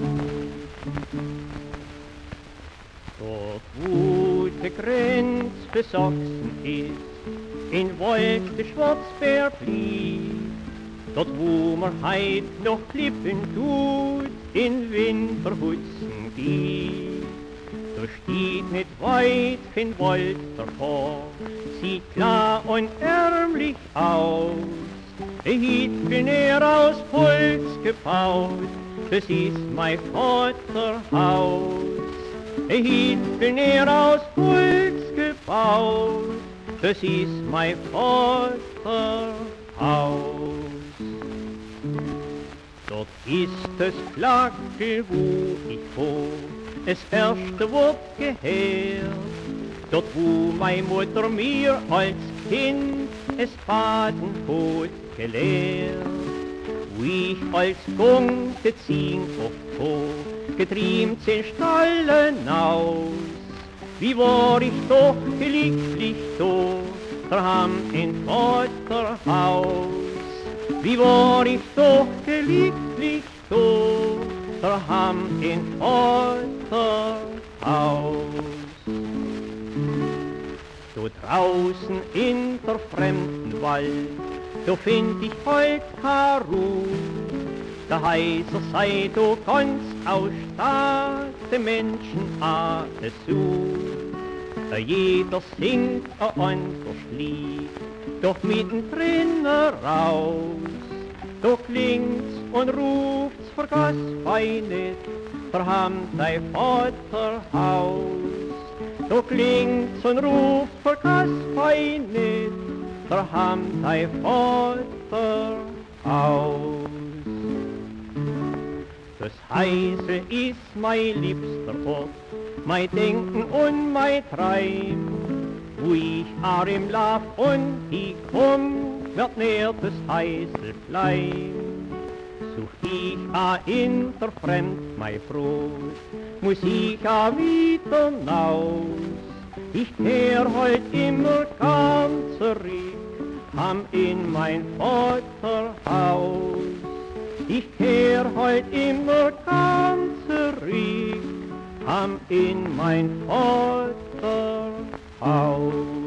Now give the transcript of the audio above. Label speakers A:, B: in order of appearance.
A: Dort, wo die Grenz für Sachsen ist, in Wolk der Schwarzbär fließt, dort, wo man heut noch klippen tut, in Winterhutzen geht. Da steht nicht weit von Wald davor, sieht klar und ärmlich aus. Der Hiet bin aus Holz gebaut, das ist mein Vaterhaus. Der Hiet bin aus Holz gebaut, das ist mein Vaterhaus. Dort ist das Flagge, wo ich wohn, das erste Wort gehört. Dort, wo meine Mutter mir als Kind es Baden hat gelehrt. Wo ich als Gunte ziehen oft hoch, getriemt in Stallen aus. Wie war ich doch glücklich da, daheim in Vaterhaus. Wie war ich doch glücklich da, daheim in Vaterhaus. So draußen in der fremden Wald, da find ich heut keine Ruh. Da heißt es sei, du kannst aus Staat den Menschen alles zu. Da jeder singt ein anderes Lied, doch mittendrin raus. Da klingt's und ruft's, vergaß fein nicht, daheim dein Vaterhaus. Da klingt's und ruft's, vergaß fein nicht, daheim dein Vaterhaus. Das Heise ist mein liebster Ort, mein Denken und mein Träum. Wo ich auch im Lauf und ich komm, wird näher das Heise bleiben. Such ich auch in der Fremd mein Brot, muss ich auch wieder naus. Ich kehr heut immer ganz zurück, in mein Vaterhaus. Ich kehr heut immer ganz zurück, in mein Vaterhaus.